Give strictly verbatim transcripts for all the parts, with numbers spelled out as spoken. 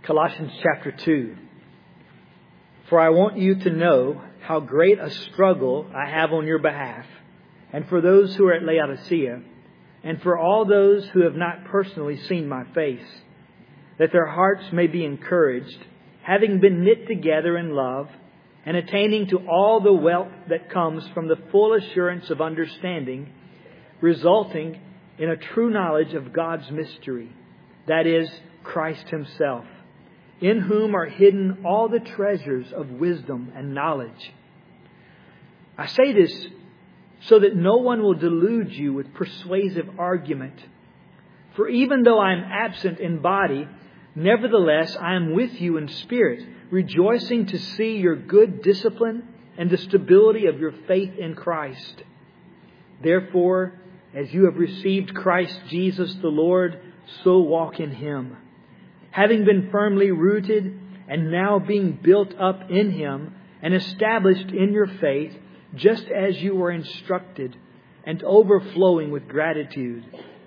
Colossians chapter two. For I want you to know how great a struggle I have on your behalf, and for those who are at Laodicea, and for all those who have not personally seen my face, that their hearts may be encouraged, having been knit together in love, and attaining to all the wealth that comes from the full assurance of understanding, resulting in a true knowledge of God's mystery, that is, Christ Himself, in whom are hidden all the treasures of wisdom and knowledge. I say this so that no one will delude you with persuasive argument. For even though I am absent in body, nevertheless I am with you in spirit, rejoicing to see your good discipline and the stability of your faith in Christ. Therefore, as you have received Christ Jesus the Lord, so walk in Him, having been firmly rooted and now being built up in Him and established in your faith, just as you were instructed, and overflowing with gratitude.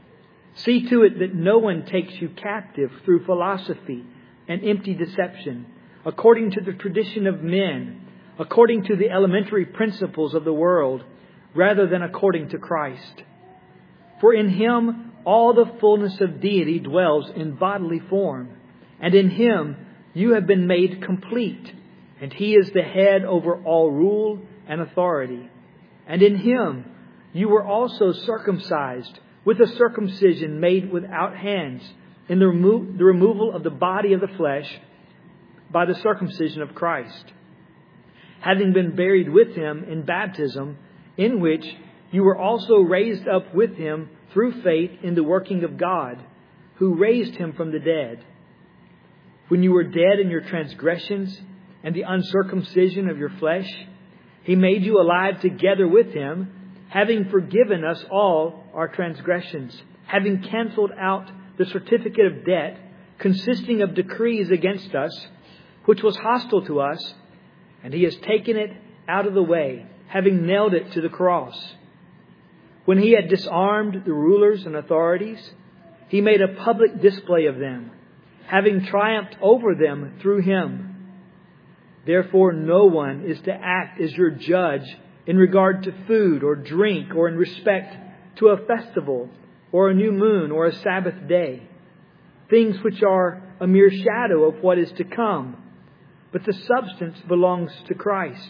See to it that no one takes you captive through philosophy and empty deception, according to the tradition of men, according to the elementary principles of the world, rather than according to Christ. For in Him all the fullness of deity dwells in bodily form, and in Him you have been made complete, and He is the head over all rule and authority. And in Him you were also circumcised with a circumcision made without hands, in the, remo- the removal of the body of the flesh by the circumcision of Christ, having been buried with Him in baptism, in which you were also raised up with Him through faith in the working of God, who raised Him from the dead. When you were dead in your transgressions and the uncircumcision of your flesh, He made you alive together with Him, having forgiven us all our transgressions, having cancelled out the certificate of debt consisting of decrees against us, which was hostile to us, and He has taken it out of the way, having nailed it to the cross. When He had disarmed the rulers and authorities, He made a public display of them, having triumphed over them through Him. Therefore, no one is to act as your judge in regard to food or drink, or in respect to a festival or a new moon or a Sabbath day, things which are a mere shadow of what is to come, but the substance belongs to Christ.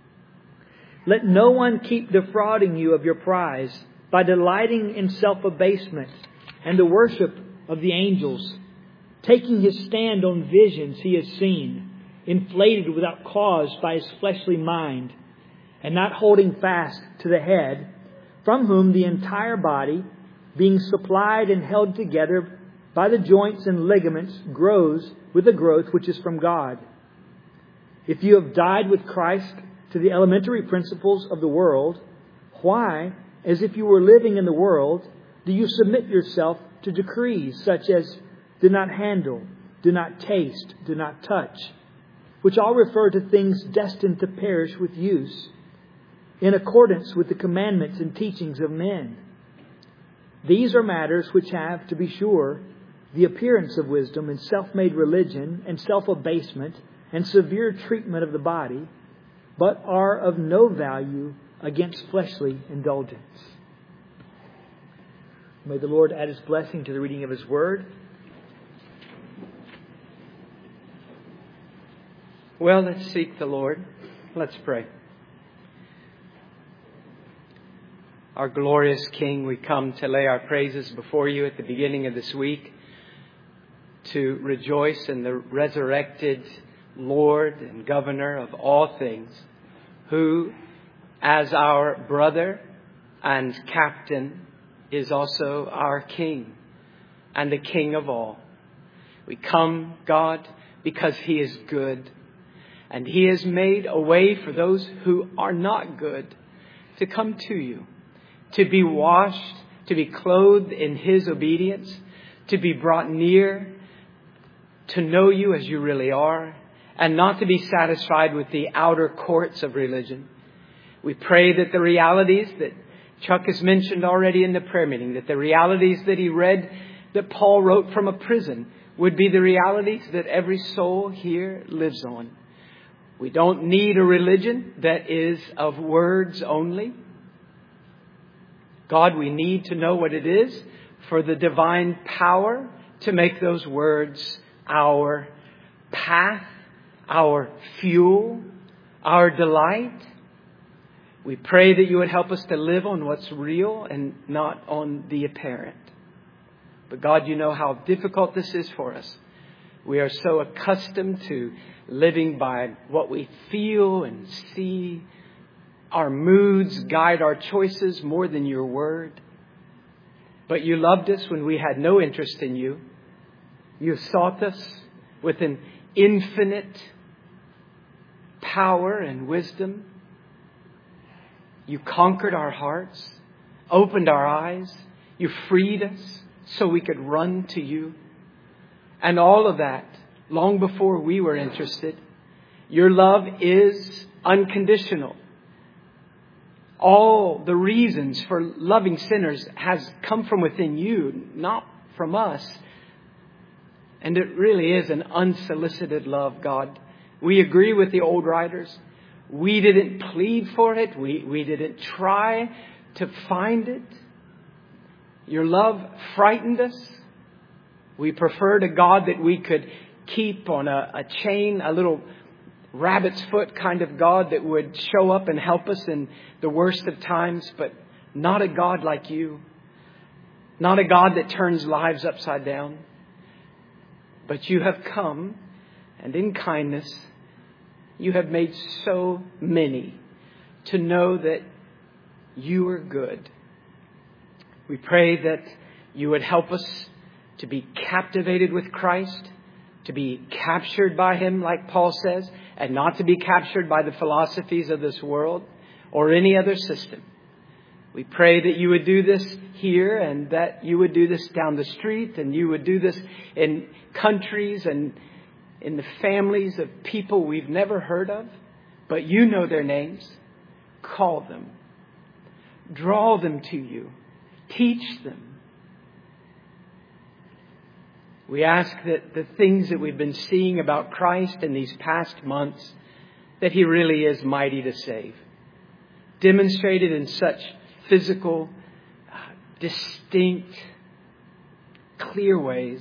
Let no one keep defrauding you of your prize by delighting in self-abasement and the worship of the angels, taking his stand on visions he has seen, inflated without cause by his fleshly mind, and not holding fast to the head, from whom the entire body, being supplied and held together by the joints and ligaments, grows with the growth which is from God. If you have died with Christ to the elementary principles of the world, why, as if you were living in the world, do you submit yourself to decrees such as do not handle, do not taste, do not touch, which all refer to things destined to perish with use, in accordance with the commandments and teachings of men? These are matters which have, to be sure, the appearance of wisdom in self-made religion and self-abasement and severe treatment of the body, but are of no value against fleshly indulgence. May the Lord add His blessing to the reading of His Word. Well, let's seek the Lord. Let's pray. Our glorious King, we come to lay our praises before You at the beginning of this week, to rejoice in the resurrected Lord and Governor of all things, who, as our brother and captain, is also our King and the King of all. We come, God, because He is good, and He has made a way for those who are not good to come to You, to be washed, to be clothed in His obedience, to be brought near, to know You as You really are, and not to be satisfied with the outer courts of religion. We pray that the realities that Chuck has mentioned already in the prayer meeting, that the realities that he read, that Paul wrote from a prison, would be the realities that every soul here lives on. We don't need a religion that is of words only. God, we need to know what it is for the divine power to make those words our path, our fuel, our delight. We pray that you would help us to live on what's real and not on the apparent. But God, you know how difficult this is for us. We are so accustomed to living by what we feel and see. Our moods guide our choices more than your word. But you loved us when we had no interest in you. You sought us with an infinite power and wisdom. You conquered our hearts, opened our eyes. You freed us so we could run to you. And all of that, long before we were interested. Your love is unconditional. All the reasons for loving sinners has come from within you, not from us. And it really is an unsolicited love, God. We agree with the old writers. We didn't plead for it. We, we didn't try to find it. Your love frightened us. We preferred a God that we could keep on a, a chain, a little rabbit's foot kind of God that would show up and help us in the worst of times, but not a God like you. Not a God that turns lives upside down. But you have come, and in kindness, you have made so many to know that you are good. We pray that you would help us to be captivated with Christ, to be captured by Him, like Paul says, and not to be captured by the philosophies of this world or any other system. We pray that you would do this here and that you would do this down the street, and you would do this in countries and in the families of people we've never heard of, but you know their names. Call them. Draw them to you. Teach them. We ask that the things that we've been seeing about Christ in these past months, that He really is mighty to save. Demonstrated in such physical, uh, distinct, clear ways,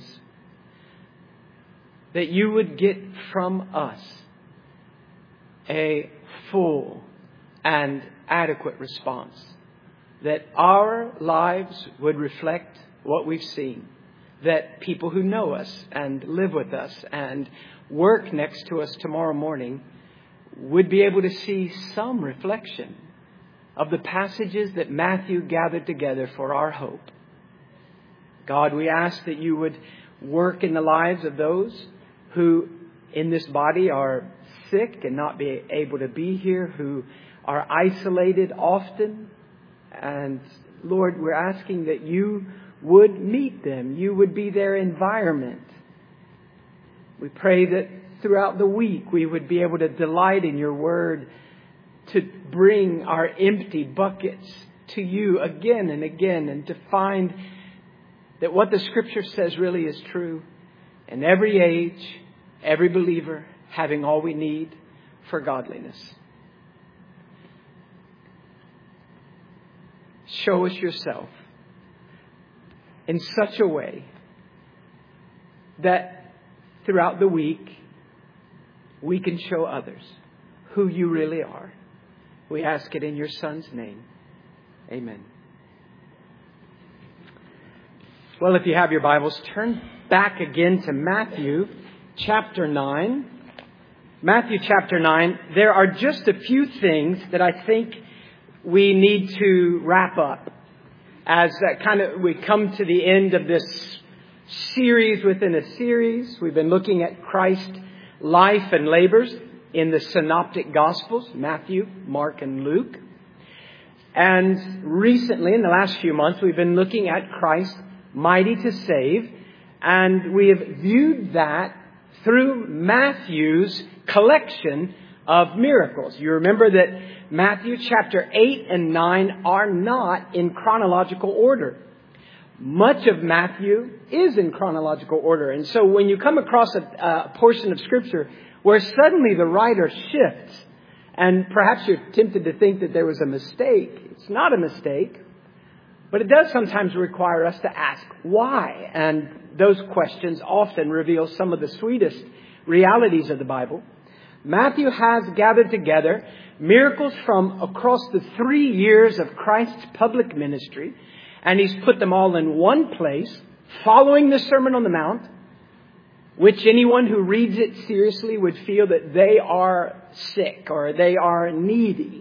that you would get from us a full and adequate response. That our lives would reflect what we've seen. That people who know us and live with us and work next to us tomorrow morning would be able to see some reflection of the passages that Matthew gathered together for our hope. God, we ask that you would work in the lives of those who in this body are sick and not be able to be here, who are isolated often. And Lord, we're asking that you would meet them. You would be their environment. We pray that throughout the week we would be able to delight in your word, to bring our empty buckets to you again and again, and to find that what the Scripture says really is true. In every age, every believer having all we need for godliness. Show us yourself in such a way that throughout the week we can show others who you really are. We ask it in your Son's name. Amen. Well, if you have your Bibles, turn back again to Matthew chapter nine. Matthew chapter nine. There are just a few things that I think we need to wrap up as uh, kind of we come to the end of this series within a series. We've been looking at Christ's life and labors in the Synoptic Gospels, Matthew, Mark, and Luke. And recently, in the last few months, we've been looking at Christ mighty to save. And we have viewed that through Matthew's collection of miracles. You remember that Matthew chapter eight and nine are not in chronological order. much of Matthew is in chronological order. And so when you come across a, a portion of Scripture where suddenly the writer shifts, and perhaps you're tempted to think that there was a mistake, it's not a mistake, but it does sometimes require us to ask why. And those questions often reveal some of the sweetest realities of the Bible. Matthew has gathered together miracles from across the three years of Christ's public ministry, and he's put them all in one place, following the Sermon on the Mount, which anyone who reads it seriously would feel that they are sick or they are needy.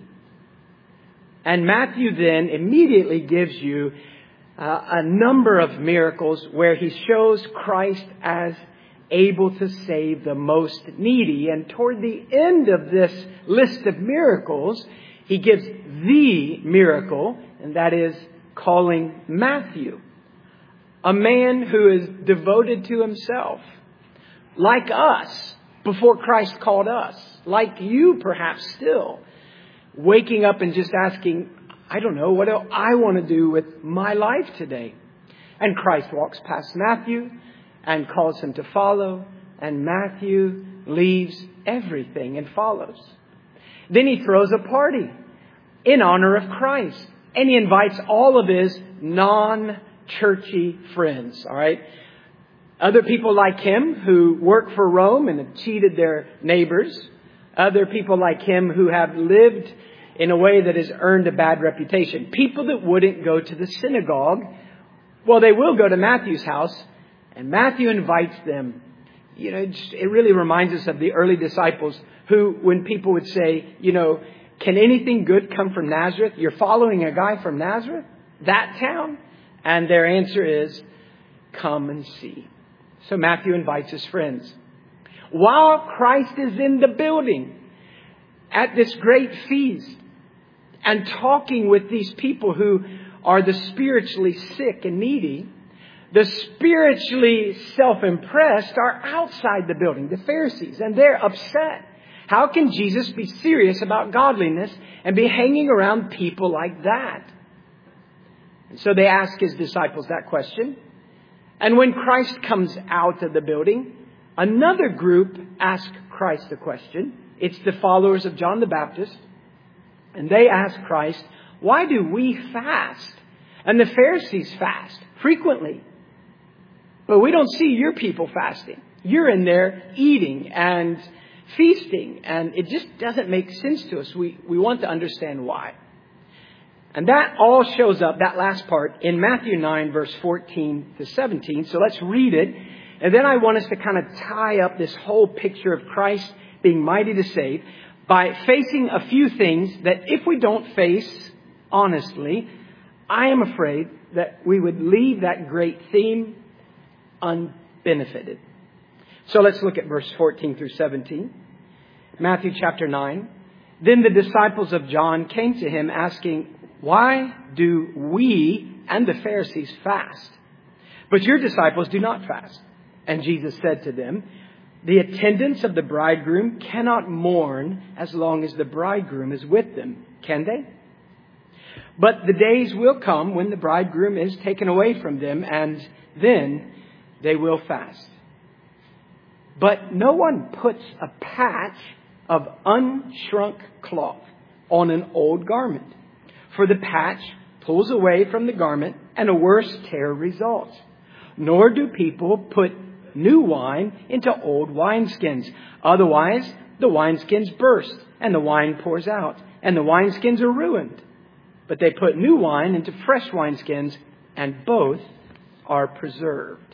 And Matthew then immediately gives you uh, a number of miracles where he shows Christ as able to save the most needy. And toward the end of this list of miracles, he gives the miracle, and that is calling Matthew, a man who is devoted to himself, like us before Christ called us, like you perhaps still, waking up and just asking, I don't know, what do I want to do with my life today? And Christ walks past Matthew and calls him to follow, and Matthew leaves everything and follows. Then he throws a party in honor of Christ, and he invites all of his non-churchy friends, all right? Other people like him who work for Rome and have cheated their neighbors. Other people like him who have lived in a way that has earned a bad reputation. People that wouldn't go to the synagogue, well, they will go to Matthew's house, and Matthew invites them. You know, it really reminds us of the early disciples who, when people would say, you know, can anything good come from Nazareth? You're following a guy from Nazareth? That town? And their answer is, come and see. So Matthew invites his friends. While Christ is in the building at this great feast and talking with these people who are the spiritually sick and needy, the spiritually self-impressed are outside the building, the Pharisees, and they're upset. How can Jesus be serious about godliness and be hanging around people like that? And so they ask his disciples that question. And when Christ comes out of the building, another group asks Christ a question. It's the followers of John the Baptist. And they ask Christ, why do we fast? And the Pharisees fast frequently. But we don't see your people fasting. You're in there eating and feasting. And it just doesn't make sense to us. We, we want to understand why. And that all shows up, that last part, in Matthew nine, verse fourteen to seventeen. So let's read it. And then I want us to kind of tie up this whole picture of Christ being mighty to save by facing a few things that if we don't face honestly, I am afraid that we would leave that great theme unbenefited. So let's look at verse fourteen through seventeen. Matthew chapter nine. Then the disciples of John came to him asking, why do we and the Pharisees fast, but your disciples do not fast? And Jesus said to them, the attendants of the bridegroom cannot mourn as long as the bridegroom is with them, can they? But the days will come when the bridegroom is taken away from them, and then they will fast. But no one puts a patch of unshrunk cloth on an old garment, for the patch pulls away from the garment and a worse tear results. Nor do people put new wine into old wineskins. Otherwise, the wineskins burst and the wine pours out and the wineskins are ruined. But they put new wine into fresh wineskins and both are preserved.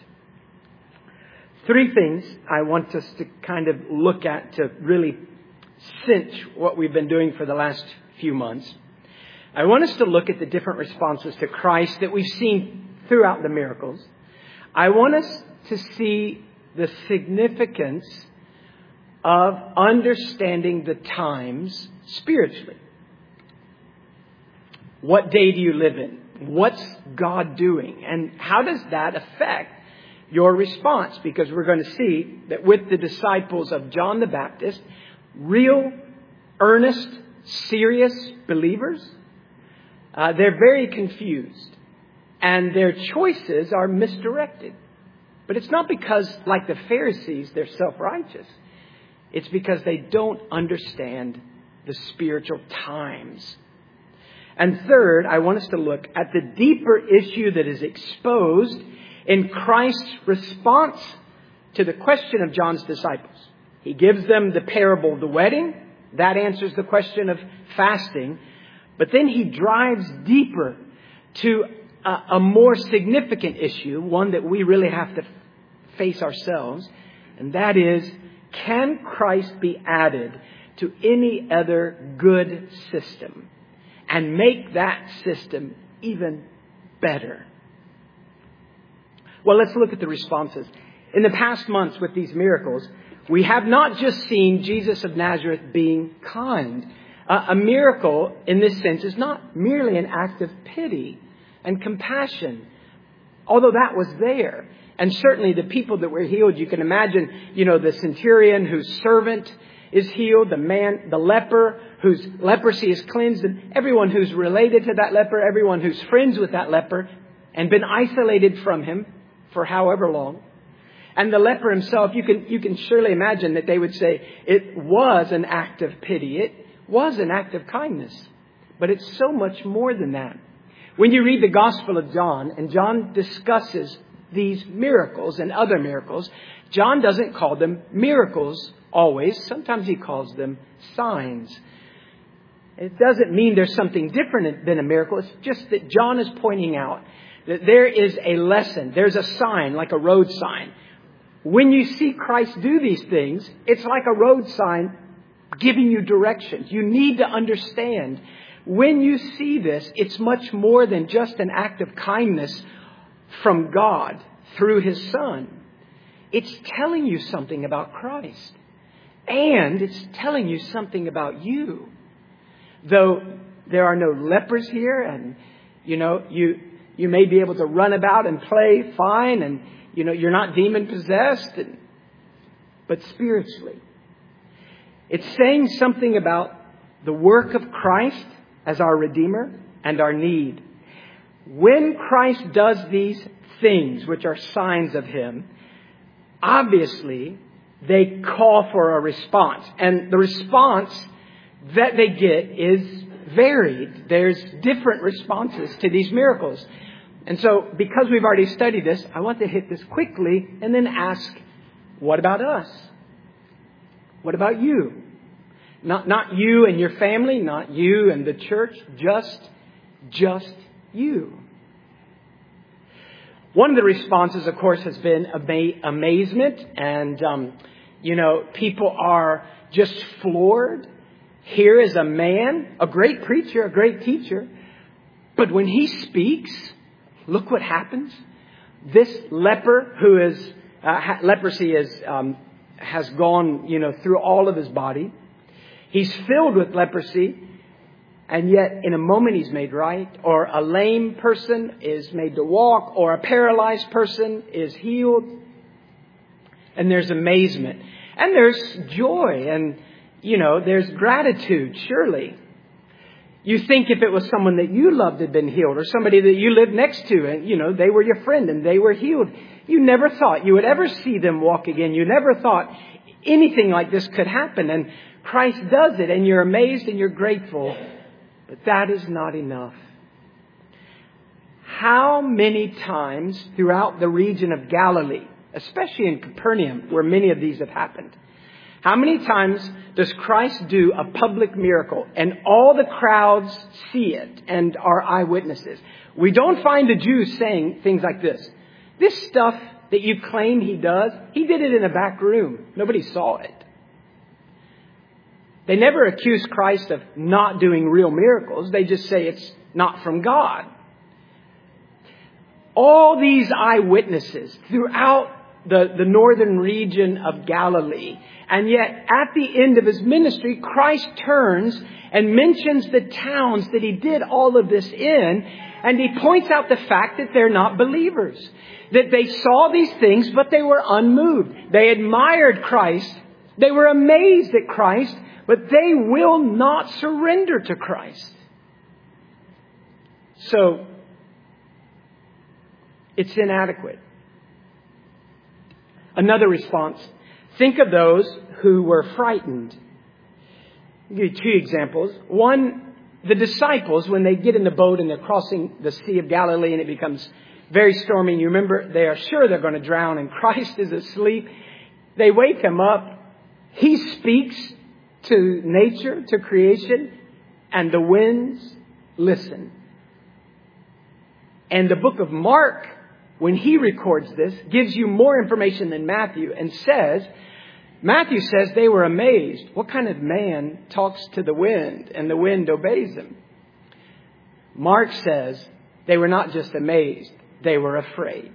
Three things I want us to kind of look at to really cinch what we've been doing for the last few months. I want us to look at the different responses to Christ that we've seen throughout the miracles. I want us to see the significance of understanding the times spiritually. What day do you live in? What's God doing? And how does that affect your response? Because we're going to see that with the disciples of John the Baptist, real, earnest, serious believers, uh, they're very confused. and their choices are misdirected. But it's not because, like the Pharisees, they're self-righteous. It's because they don't understand the spiritual times. And third, I want us to look at the deeper issue that is exposed in Christ's response to the question of John's disciples. He gives them the parable of the wedding. That answers the question of fasting. But then he drives deeper to a, a more significant issue, one that we really have to face ourselves. And that is, can Christ be added to any other good system and make that system even better? Well, let's look at the responses. In the past months with these miracles, we have not just seen Jesus of Nazareth being kind. Uh, a miracle, in this sense, is not merely an act of pity and compassion, although that was there. And certainly the people that were healed, you can imagine, you know, the centurion whose servant is healed, the man, the leper whose leprosy is cleansed, and everyone who's related to that leper, everyone who's friends with that leper and been isolated from him for however long. And the leper himself, you can, you can surely imagine that they would say it was an act of pity. It was an act of kindness. But it's so much more than that. When you read the Gospel of John, and John discusses these miracles and other miracles, John doesn't call them miracles always. Sometimes he calls them signs. It doesn't mean there's something different than a miracle. It's just that John is pointing out that there is a lesson. There's a sign, like a road sign. When you see Christ do these things, it's like a road sign giving you directions. You need to understand, when you see this, it's much more than just an act of kindness from God through His Son. It's telling you something about Christ. And it's telling you something about you. Though there are no lepers here, and, you know, you, you may be able to run about and play fine, and you know, you're not demon-possessed, but spiritually. It's saying something about the work of Christ as our Redeemer and our need. When Christ does these things, which are signs of Him, obviously they call for a response. And the response that they get is varied. There's different responses to these miracles. And so, because we've already studied this, I want to hit this quickly and then ask, what about us? What about you? Not, not you and your family, not you and the church, just, just you. One of the responses, of course, has been ama- amazement. And, um, you know, people are just floored. Here is a man, a great preacher, a great teacher. But when he speaks, look what happens. This leper who is, uh, ha- leprosy is, um, has gone, you know, through all of his body. He's filled with leprosy. And yet in a moment he's made right. Or a lame person is made to walk. Or a paralyzed person is healed. And there's amazement. And there's joy. And, you know, there's gratitude, surely. You think if it was someone that you loved had been healed, or somebody that you lived next to, and, you know, they were your friend and they were healed, you never thought you would ever see them walk again. You never thought anything like this could happen. And Christ does it, and you're amazed and you're grateful. But that is not enough. How many times throughout the region of Galilee, especially in Capernaum, where many of these have happened, how many times does Christ do a public miracle and all the crowds see it and are eyewitnesses? We don't find the Jews saying things like this. This stuff that you claim He does, He did it in a back room. Nobody saw it. They never accuse Christ of not doing real miracles. They just say it's not from God. All these eyewitnesses throughout the, the northern region of Galilee. And yet, at the end of His ministry, Christ turns and mentions the towns that He did all of this in. And He points out the fact that they're not believers. That they saw these things, but they were unmoved. They admired Christ. They were amazed at Christ, but they will not surrender to Christ. So, It's inadequate. Another response. Think of those who were frightened. I'll give you two examples. One, the disciples, when they get in the boat and they're crossing the Sea of Galilee and it becomes very stormy. You remember, they are sure they're going to drown and Christ is asleep. They wake him up. He speaks to nature, to creation, and the winds listen. And the book of Mark, when he records this, gives you more information than Matthew and says, Matthew says they were amazed. What kind of man talks to the wind and the wind obeys him? Mark says they were not just amazed, they were afraid.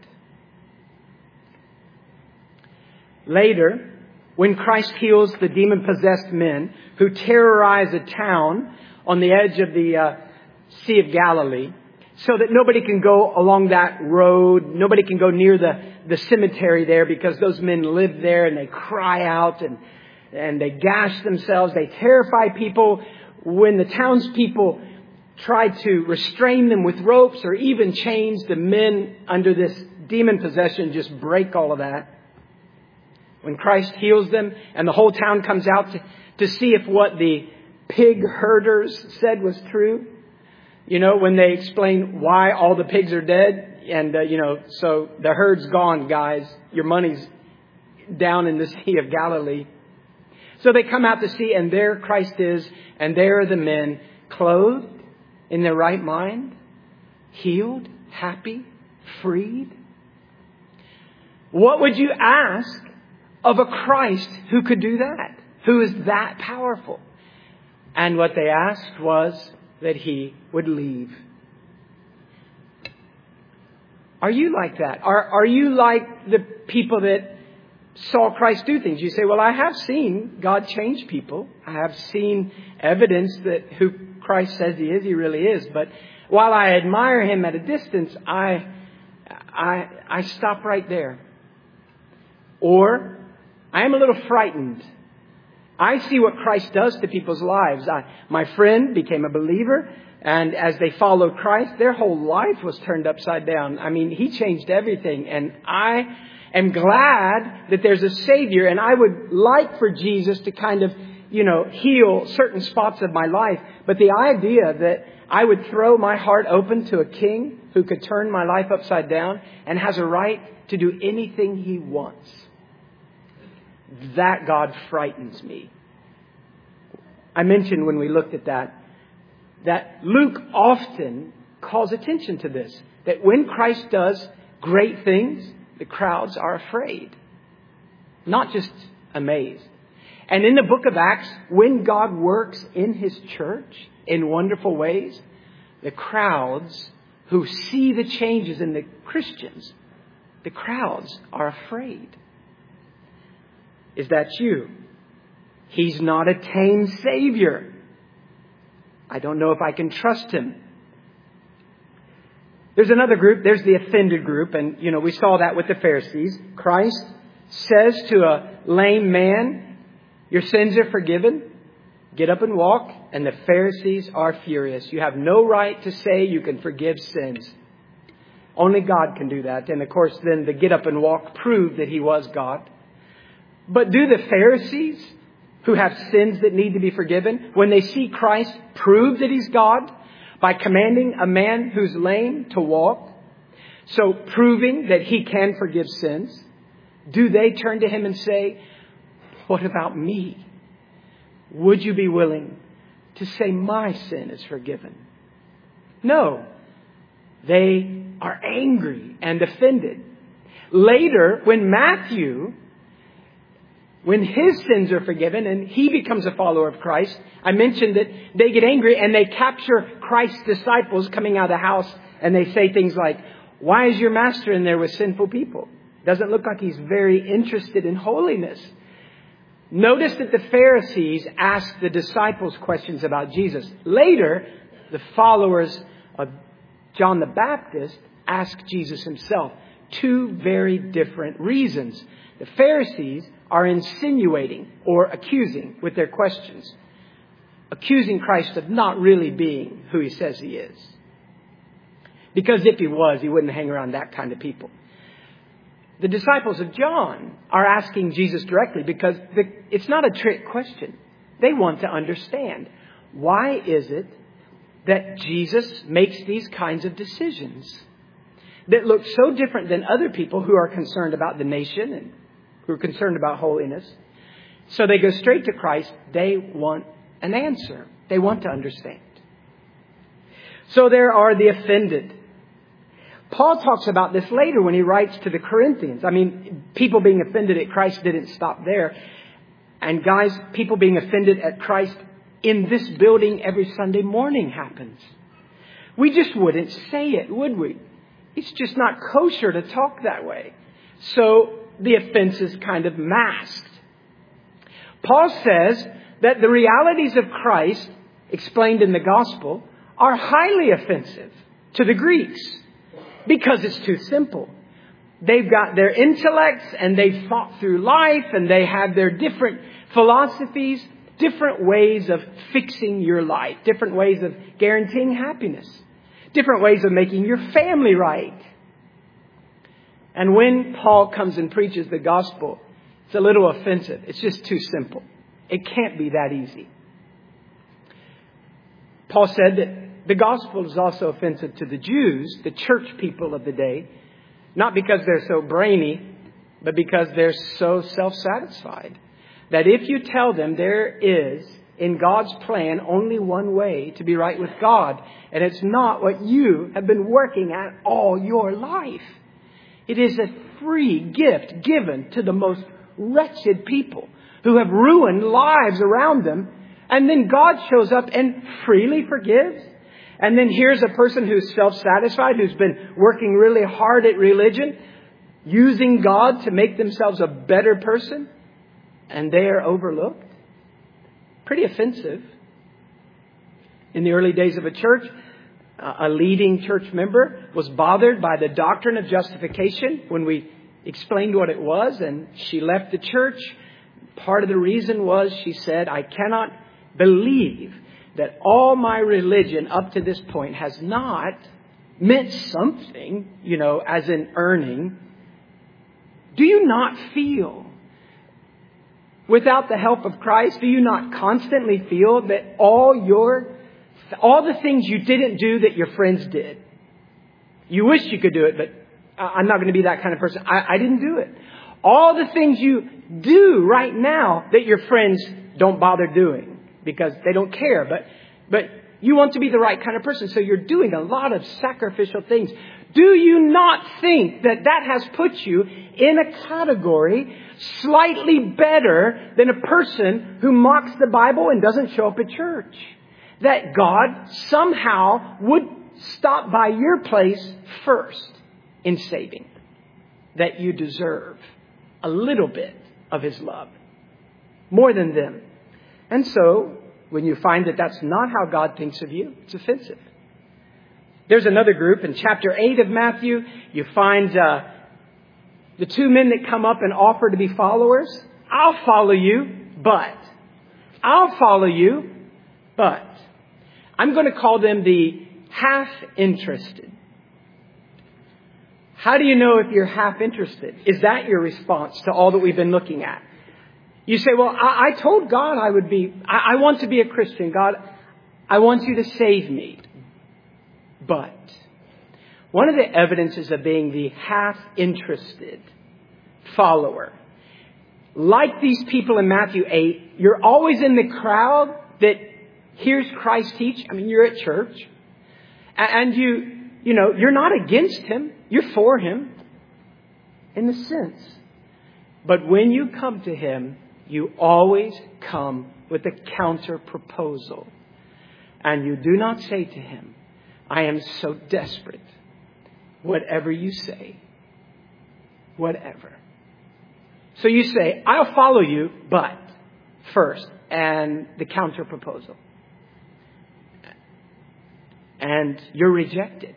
Later, when Christ heals the demon-possessed men who terrorize a town on the edge of the uh, Sea of Galilee, so that nobody can go along that road, nobody can go near the, the cemetery there because those men live there and they cry out and, and they gash themselves. They terrify people. When the townspeople try to restrain them with ropes or even chains, the men under this demon possession just break all of that. When Christ heals them and the whole town comes out to, to see if what the pig herders said was true. You know, when they explain why all the pigs are dead and, uh, you know, so the herd's gone, guys. Your money's down in the Sea of Galilee. So they come out to see, and there Christ is, and there are the men clothed in their right mind, healed, happy, freed. What would you ask of a Christ who could do that? Who is that powerful? And what they asked was that he would leave. Are you like that? Are, are you like the people that saw Christ do things? You say, well, I have seen God change people. I have seen evidence that who Christ says he is, he really is. But while I admire him at a distance, I, I, I stop right there. Or I am a little frightened. I see what Christ does to people's lives. I, my friend became a believer, and as they followed Christ, their whole life was turned upside down. I mean, he changed everything, and I am glad that there's a Savior, and I would like for Jesus to kind of, you know, heal certain spots of my life. But the idea that I would throw my heart open to a king who could turn my life upside down and has a right to do anything he wants, that God frightens me. I mentioned when we looked at that, that Luke often calls attention to this. That when Christ does great things, the crowds are afraid, not just amazed. And in the book of Acts, when God works in his church in wonderful ways, the crowds who see the changes in the Christians, the crowds are afraid. Is that you? He's not a tame Savior. I don't know if I can trust him. There's another group. There's the offended group. And, you know, we saw that with the Pharisees. Christ says to a lame man, your sins are forgiven. Get up and walk. And the Pharisees are furious. You have no right to say you can forgive sins. Only God can do that. And of course, then the get up and walk proved that he was God. But do the Pharisees, who have sins that need to be forgiven, when they see Christ prove that he's God by commanding a man who's lame to walk, so proving that he can forgive sins, do they turn to him and say, what about me? Would you be willing to say my sin is forgiven? No. They are angry and offended. Later, when Matthew, when his sins are forgiven and he becomes a follower of Christ, I mentioned that they get angry and they capture Christ's disciples coming out of the house and they say things like, why is your master in there with sinful people? Doesn't look like he's very interested in holiness. Notice that the Pharisees asked the disciples questions about Jesus. Later, the followers of John the Baptist asked Jesus himself. Two very different reasons. The Pharisees are insinuating or accusing with their questions, accusing Christ of not really being who he says he is. Because if he was, he wouldn't hang around that kind of people. The disciples of John are asking Jesus directly because the, it's not a trick question. They want to understand. Why is it that Jesus makes these kinds of decisions that look so different than other people who are concerned about the nation and who are concerned about holiness? So they go straight to Christ. They want an answer. They want to understand. So there are the offended. Paul talks about this later when he writes to the Corinthians. I mean, people being offended at Christ didn't stop there. And guys, people being offended at Christ in this building every Sunday morning happens. We just wouldn't say it, would we? It's just not kosher to talk that way. So the offense is kind of masked. Paul says that the realities of Christ explained in the gospel are highly offensive to the Greeks because it's too simple. They've got their intellects and they've thought through life and they have their different philosophies, different ways of fixing your life, different ways of guaranteeing happiness, different ways of making your family right. And when Paul comes and preaches the gospel, it's a little offensive. It's just too simple. It can't be that easy. Paul said that the gospel is also offensive to the Jews, the church people of the day, not because they're so brainy, but because they're so self-satisfied. That if you tell them there is, in God's plan, only one way to be right with God, and it's not what you have been working at all your life. It is a free gift given to the most wretched people who have ruined lives around them. And then God shows up and freely forgives. And then here's a person who's self-satisfied, who's been working really hard at religion, using God to make themselves a better person, and they are overlooked. Pretty offensive. In the early days of a church, a leading church member was bothered by the doctrine of justification when we explained what it was, and she left the church. Part of the reason was, she said, I cannot believe that all my religion up to this point has not meant something, you know, as in earning. Do you not feel, without the help of Christ, do you not constantly feel that all your, all the things you didn't do that your friends did, you wish you could do it, but I'm not going to be that kind of person. I, I didn't do it. All the things you do right now that your friends don't bother doing because they don't care, but but you want to be the right kind of person, so you're doing a lot of sacrificial things. Do you not think that that has put you in a category slightly better than a person who mocks the Bible and doesn't show up at church? That God somehow would stop by your place first in saving. That you deserve a little bit of His love. More than them. And so, when you find that that's not how God thinks of you, it's offensive. There's another group in chapter eight of Matthew. You find uh, the two men that come up and offer to be followers. I'll follow you, but. I'll follow you, but. I'm going to call them the half-interested. How do you know if you're half-interested? Is that your response to all that we've been looking at? You say, well, I, I told God I would be, I, I want to be a Christian. God, I want you to save me. But one of the evidences of being the half-interested follower, like these people in Matthew eight, you're always in the crowd that hears Christ teach. I mean, you're at church. And you, you know, you're not against Him. You're for Him. In the sense. But when you come to Him, you always come with a counter proposal. And you do not say to Him, I am so desperate. Whatever you say. Whatever. So you say, I'll follow you, but first. And the counter proposal. And you're rejected.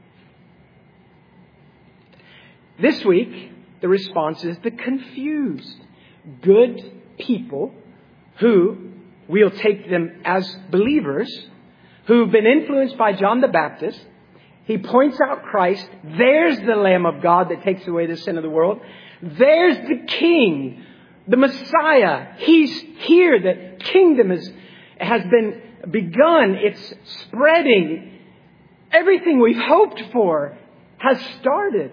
This week, the response is the confused. Good people who, we'll take them as believers, who've been influenced by John the Baptist, He points out Christ. There's the Lamb of God that takes away the sin of the world. There's the King, the Messiah. He's here. The kingdom is, has been begun. It's spreading. Everything we've hoped for has started.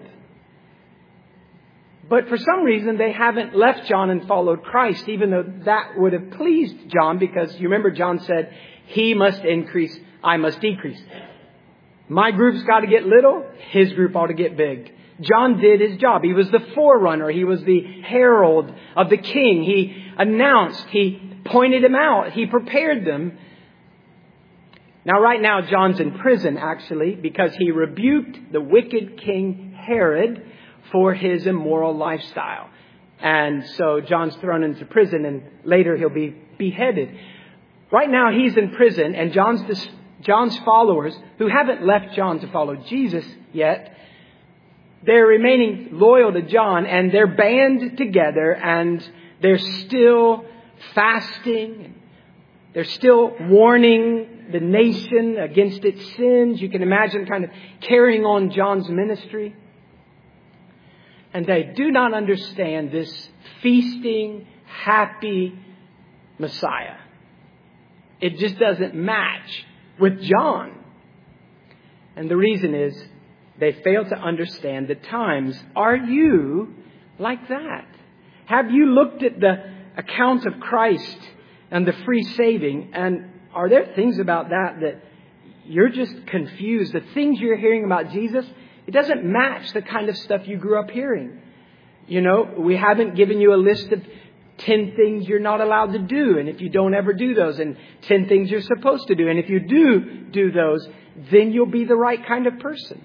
But for some reason, they haven't left John and followed Christ, even though that would have pleased John, because you remember John said, he must increase, I must decrease. My group's got to get little, his group ought to get big. John did his job. He was the forerunner. He was the herald of the king. He announced, he pointed him out, he prepared them. Now, right now, John's in prison, actually, because he rebuked the wicked King Herod for his immoral lifestyle. And so John's thrown into prison, and later he'll be beheaded. Right now, he's in prison, and John's John's followers, who haven't left John to follow Jesus yet, they're remaining loyal to John, and they're band together, and they're still fasting. They're still warning the nation against its sins. You can imagine kind of carrying on John's ministry. And they do not understand this feasting, happy Messiah. It just doesn't match with John. And the reason is they fail to understand the times. Are you like that? Have you looked at the account of Christ and the free saving, and are there things about that that you're just confused? The things you're hearing about Jesus, it doesn't match the kind of stuff you grew up hearing. You know, we haven't given you a list of ten things you're not allowed to do, and if you don't ever do those, and ten things you're supposed to do, and if you do do those, then you'll be the right kind of person.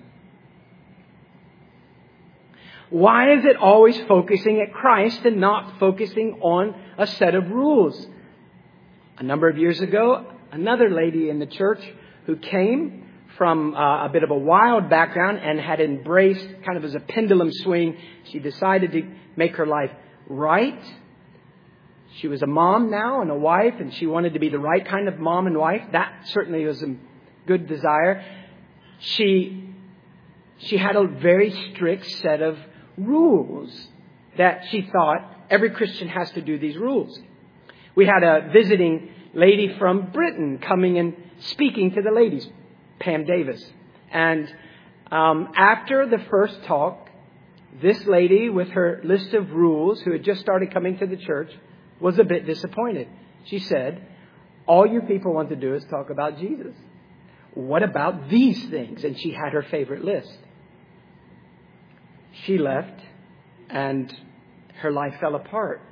Why is it always focusing at Christ and not focusing on a set of rules? A number of years ago, another lady in the church who came from uh, a bit of a wild background and had embraced kind of as a pendulum swing, she decided to make her life right. She was a mom now and a wife, and she wanted to be the right kind of mom and wife. That certainly was a good desire. She, she had a very strict set of rules that she thought every Christian has to do these rules. We had a visiting lady from Britain coming and speaking to the ladies, Pam Davis. And um, after the first talk, this lady with her list of rules, who had just started coming to the church, was a bit disappointed. She said, all you people want to do is talk about Jesus. What about these things? And she had her favorite list. She left and her life fell apart.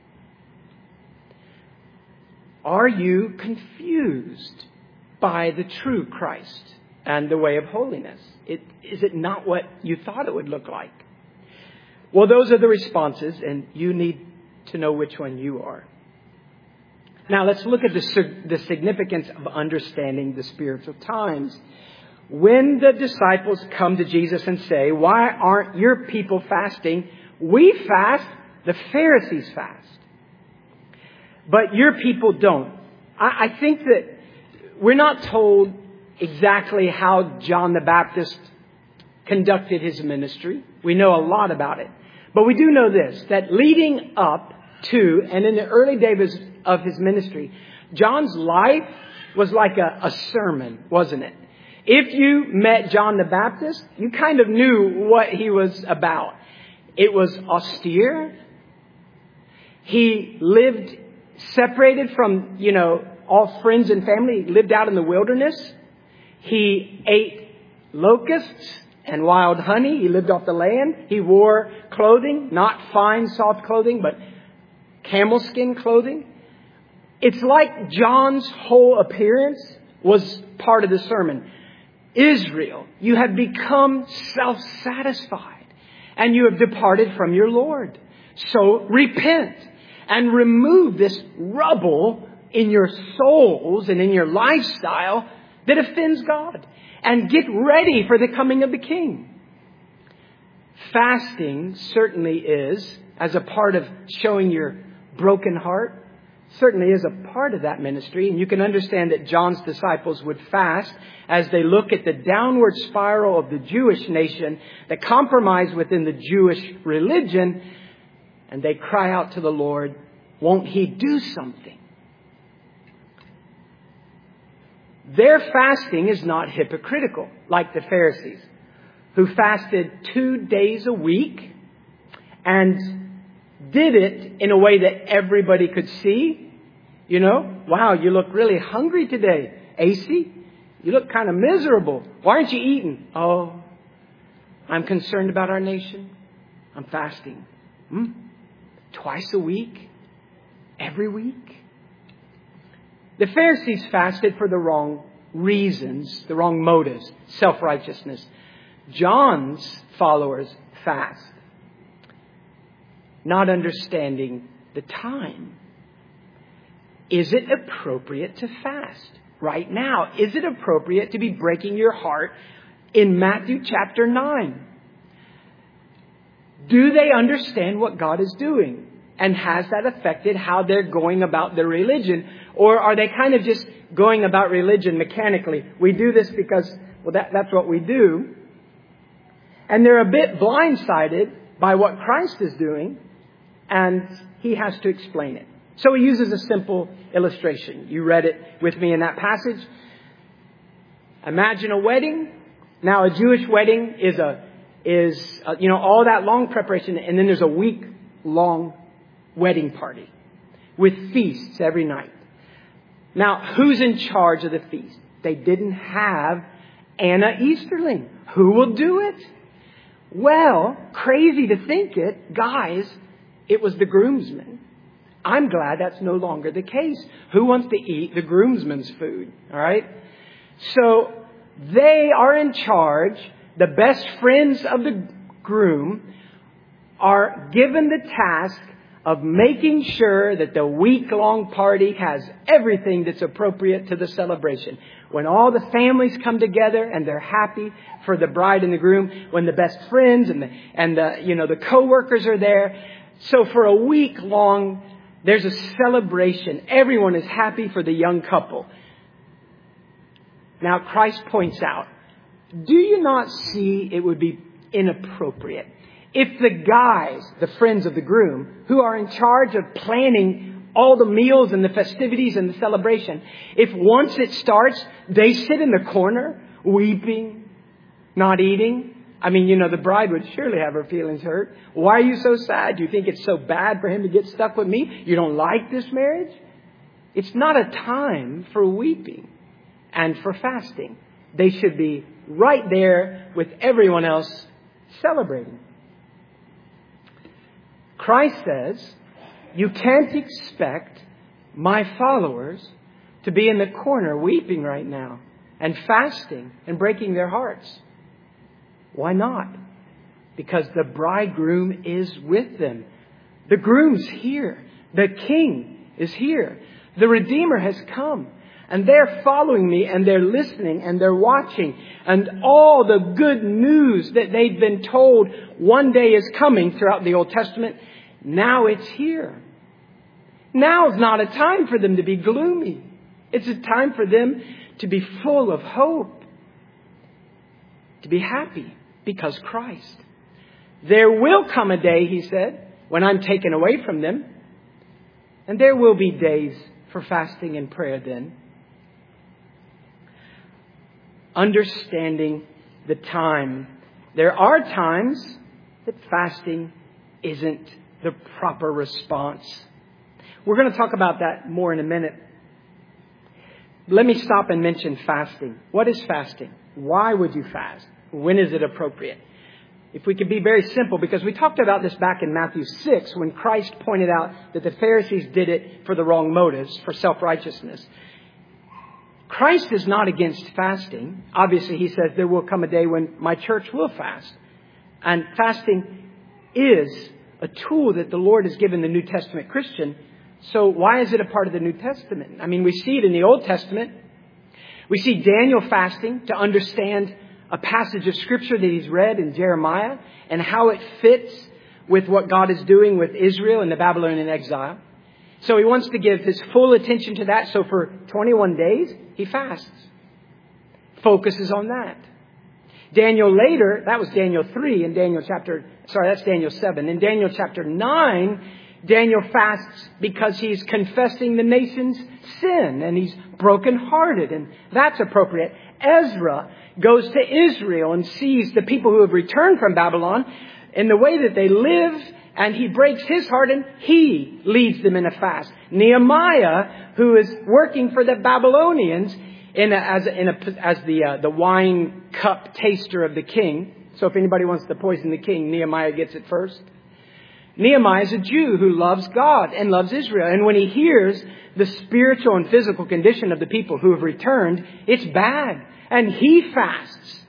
Are you confused by the true Christ and the way of holiness? It, is it not what you thought it would look like? Well, those are the responses, and you need to know which one you are. Now, let's look at the, the significance of understanding the spiritual times. When the disciples come to Jesus and say, why aren't your people fasting? We fast, the Pharisees fast. But your people don't. I, I think that we're not told exactly how John the Baptist conducted his ministry. We know a lot about it. But we do know this, that leading up to and in the early days of his ministry, John's life was like a, a sermon, wasn't it? If you met John the Baptist, you kind of knew what he was about. It was austere. He lived separated from, you know, all friends and family. He lived out in the wilderness. He ate locusts and wild honey. He lived off the land. He wore clothing, not fine, soft clothing, but camel skin clothing. It's like John's whole appearance was part of the sermon. Israel, you have become self-satisfied and you have departed from your Lord. So repent and remove this rubble in your souls and in your lifestyle that offends God, and get ready for the coming of the King. Fasting certainly is, as a part of showing your broken heart, certainly is a part of that ministry. And you can understand that John's disciples would fast as they look at the downward spiral of the Jewish nation, the compromise within the Jewish religion, and they cry out to the Lord, won't He do something? Their fasting is not hypocritical like the Pharisees, who fasted two days a week and did it in a way that everybody could see. You know, wow, you look really hungry today, A C. You look kind of miserable. Why aren't you eating? Oh, I'm concerned about our nation. I'm fasting. Hmm? Twice a week? Every week? The Pharisees fasted for the wrong reasons, the wrong motives, self-righteousness. John's followers fast, not understanding the time. Is it appropriate to fast right now? Is it appropriate to be breaking your heart in Matthew chapter nine? Do they understand what God is doing? And has that affected how they're going about their religion? Or are they kind of just going about religion mechanically? We do this because, well, that, that's what we do. And they're a bit blindsided by what Christ is doing. And He has to explain it. So He uses a simple illustration. You read it with me in that passage. Imagine a wedding. Now, a Jewish wedding is a, is, a, you know, all that long preparation. And then there's a week long wedding party with feasts every night. Now, who's in charge of the feast? They didn't have Anna Easterling. Who will do it? Well, crazy to think it, guys, it was the groomsmen. I'm glad that's no longer the case. Who wants to eat the groomsmen's food? All right. So they are in charge. The best friends of the groom are given the task of making sure that the week-long party has everything that's appropriate to the celebration. When all the families come together and they're happy for the bride and the groom, when the best friends and the, and the, you know, the co-workers are there. So for a week long, there's a celebration. Everyone is happy for the young couple. Now, Christ points out, do you not see it would be inappropriate if the guys, the friends of the groom, who are in charge of planning all the meals and the festivities and the celebration, if once it starts, they sit in the corner, weeping, not eating? I mean, you know, the bride would surely have her feelings hurt. Why are you so sad? Do you think it's so bad for him to get stuck with me? You don't like this marriage? It's not a time for weeping and for fasting. They should be right there with everyone else celebrating. Christ says, you can't expect my followers to be in the corner weeping right now and fasting and breaking their hearts. Why not? Because the bridegroom is with them. The groom's here. The king is here. The Redeemer has come. And they're following me and they're listening and they're watching. And all the good news that they've been told one day is coming throughout the Old Testament, now it's here. Now is not a time for them to be gloomy. It's a time for them to be full of hope. To be happy because Christ. There will come a day, He said, when I'm taken away from them. And there will be days for fasting and prayer then. Understanding the time. There are times that fasting isn't the proper response. We're going to talk about that more in a minute. Let me stop and mention fasting. What is fasting? Why would you fast? When is it appropriate? If we could be very simple, because we talked about this back in Matthew six when Christ pointed out that the Pharisees did it for the wrong motives, for self-righteousness. Christ is not against fasting. Obviously, He says there will come a day when my church will fast. And fasting is a tool that the Lord has given the New Testament Christian. So why is it a part of the New Testament? I mean, we see it in the Old Testament. We see Daniel fasting to understand a passage of Scripture that he's read in Jeremiah and how it fits with what God is doing with Israel and the Babylonian exile. So he wants to give his full attention to that. So for twenty-one days, he fasts. Focuses on that. Daniel later, that was Daniel three in Daniel chapter, sorry, that's Daniel seven. In Daniel chapter nine, Daniel fasts because he's confessing the nation's sin and he's brokenhearted, and that's appropriate. Ezra goes to Israel and sees the people who have returned from Babylon in the way that they live, and he breaks his heart and he leads them in a fast. Nehemiah, who is working for the Babylonians in a, as, a, in a, as the uh, the wine cup taster of the king. So if anybody wants to poison the king, Nehemiah gets it first. Nehemiah is a Jew who loves God and loves Israel. And when he hears the spiritual and physical condition of the people who have returned, it's bad. And he fasts.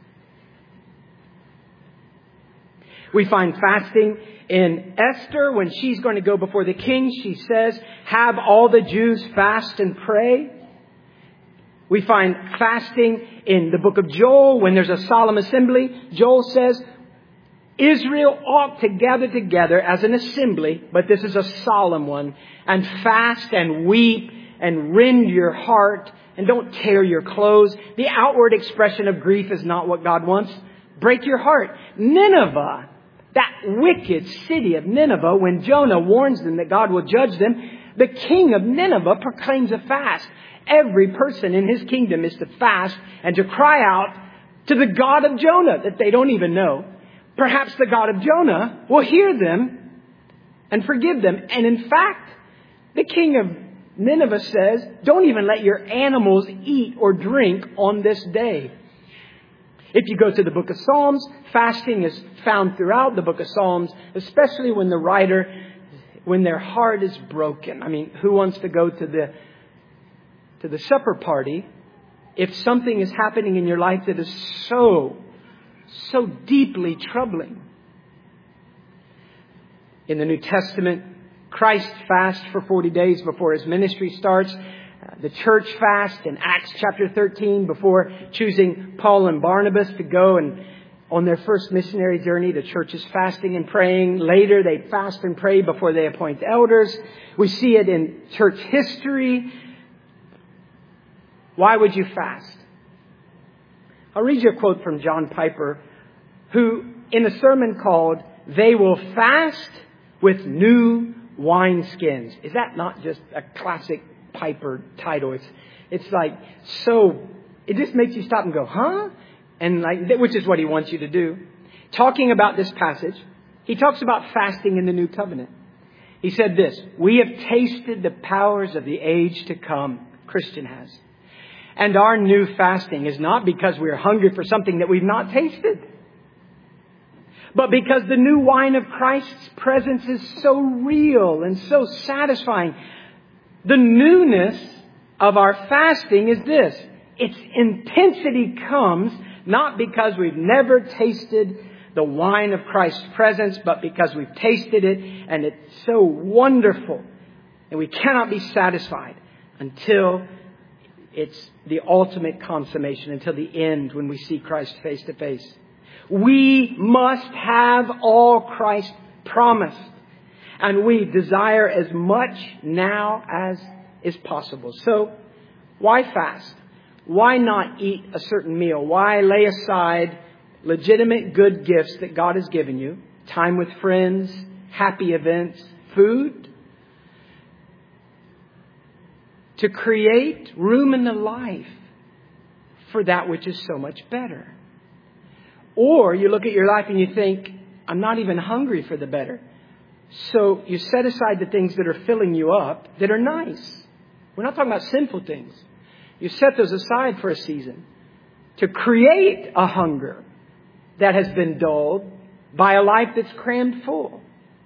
We find fasting in Esther. When she's going to go before the king, she says, have all the Jews fast and pray. We find fasting in the book of Joel. When there's a solemn assembly, Joel says, Israel ought to gather together as an assembly, but this is a solemn one, and fast and weep and rend your heart and don't tear your clothes. The outward expression of grief is not what God wants. Break your heart. Nineveh, that wicked city of Nineveh, when Jonah warns them that God will judge them, the king of Nineveh proclaims a fast. Every person in his kingdom is to fast and to cry out to the God of Jonah that they don't even know. Perhaps the God of Jonah will hear them and forgive them. And in fact, the king of Nineveh says, don't even let your animals eat or drink on this day. If you go to the book of Psalms, fasting is found throughout the book of Psalms, especially when the writer, when their heart is broken. I mean, who wants to go to the to the supper party if something is happening in your life that is so, so deeply troubling? In the New Testament, Christ fasts for forty days before his ministry starts. The church fast in Acts chapter thirteen before choosing Paul and Barnabas to go and on their first missionary journey. The church is fasting and praying. Later, they fast and pray before they appoint elders. We see it in church history. Why would you fast? I'll read you a quote from John Piper, who in a sermon called, "They Will Fast with New Wineskins." Is that not just a classic Piper title? It's it's like so. It just makes you stop and go, huh? And like, which is what he wants you to do. Talking about this passage, he talks about fasting in the new covenant. He said this: "We have tasted the powers of the age to come." Christian has. And our new fasting is not because we are hungry for something that we've not tasted, but because the new wine of Christ's presence is so real and so satisfying. The newness of our fasting is this: its intensity comes not because we've never tasted the wine of Christ's presence, but because we've tasted it and it's so wonderful. And we cannot be satisfied until it's the ultimate consummation, until the end when we see Christ face to face. We must have all Christ promised. And we desire as much now as is possible. So, why fast? Why not eat a certain meal? Why lay aside legitimate good gifts that God has given you? Time with friends, happy events, food? To create room in the life for that which is so much better. Or you look at your life and you think, I'm not even hungry for the better. So you set aside the things that are filling you up that are nice. We're not talking about sinful things. You set those aside for a season to create a hunger that has been dulled by a life that's crammed full.